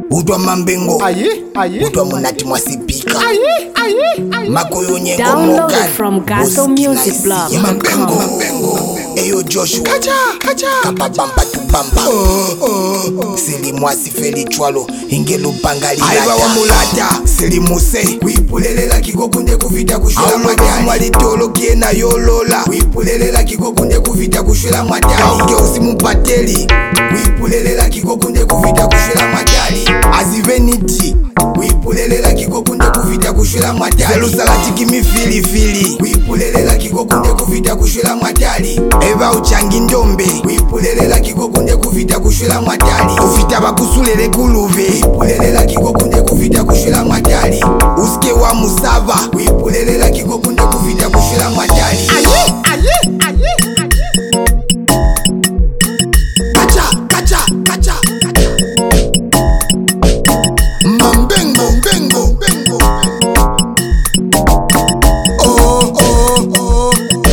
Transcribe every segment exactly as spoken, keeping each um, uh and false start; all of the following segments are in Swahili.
Udwa mambengo Aye, aye. Udwa munati mwasipika Aye, aye, aye. Makoyonye Download it from Gato Music Blog. Mambengo Mambengo Eyo Joshua Kacha, kacha. Kapabamba tubamba oh, oh, oh. Sili mwasi feli chwalo Ingelu pangali lata Aiba wa mulata Sili muse Wipulelela kiko kunde kuvita kushula mwatani Mwali tolo kiena yolola Wipulelela kiko kunde kuvita kushula mwatani Kauke usimupateli Wipulelela kiko kunde kuvita kushula mwatani Aziveniti Wipulelela kiko kunde kuvita kushula mwatani Zelu salati kimi fili fili Wipulelela kiko kunde kuvita kushula mwatani Eva uchangi ndombe Wipulelela kiko kunde kuvita kushula mwatani Uvita bakusulele kuluve Wipulelela kiko kunde kuvita kushula mwatani Uske wa musava Wipulelela kiko kunde kuvita kushula mwatani Aye, aye, aye. Kacha, kacha, kacha, kacha Mambengo, bengo, bengo Oh, oh, oh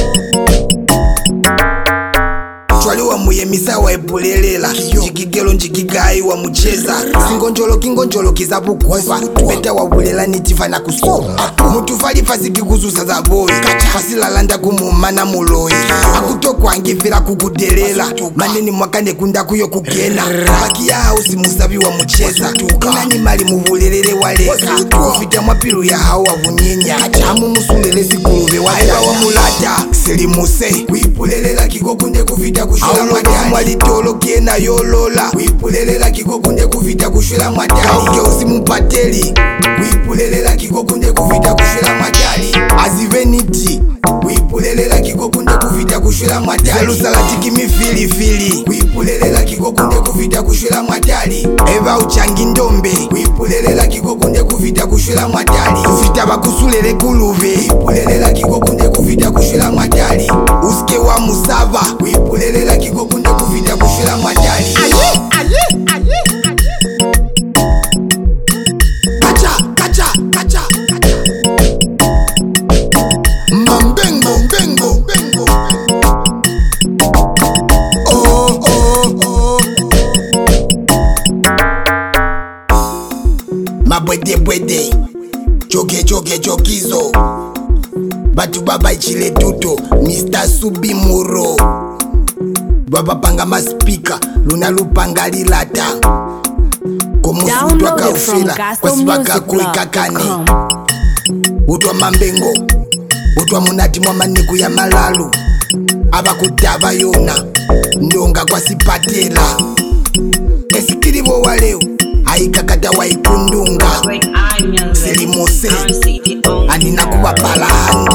Chwali wa muyemisa wa epulelela Jikigelo njikigai wa mucheza Singonjolo kingonjolo kizabu kufa Beta wa bulela nitifa na kusoba Mutufali fasiki kuzusa za boy Fasila landa kumumana muloi Akutoku angifila kukudelela Maneni mwakane kunda kuyo kukena Baki ya hausi musabi wa mucheza Inani mali mubulelele waleka Ufita mwapiru ya hawa vunyenya Amu musulele sikulube wa Aiba wa mulata Sili muse Wipulelela kiko kunde kuvita kushula mwatani Mwali tolo kiena yolola Wipulelela kiko kunde kuvita kushula mwatani Kauke usimupateli Wipulelela kiko kunde kuvita kushula mwatani Aziveniti Wipulelela kiko kunde kuvita kushula mwatani Zelu salati kimi fili fili Wipulelela kiko kunde kuvita kushula mwatani Eva uchangi ndombe Wipulelela kiko kunde kuvita kushula mwatani Uvita bakusulele kuluve Wipulelela kiko kunde kuvita kushula mwatani Uske wa musava Wipulelela kiko kunde kuvita kushula mwatani Aye, aye, aye. Kacha, kacha, kacha, kacha Mambengo, bengo, bengo Oh, oh, oh Mabwede bwede Joge joge jogizo Batu baba ichile tuto Mister Subimuro Baba panga maspika Luna lupanga lilata Komusu waka ufila Kwa sibaka kuika kane Utwa mambengo Utwa munati mwamaniku ya malalu Aba kutaba yona Ndonga kwa sipatela Esikiribo waleo Haikakata wa ikundunga Sili mose Anina kuwa palahanda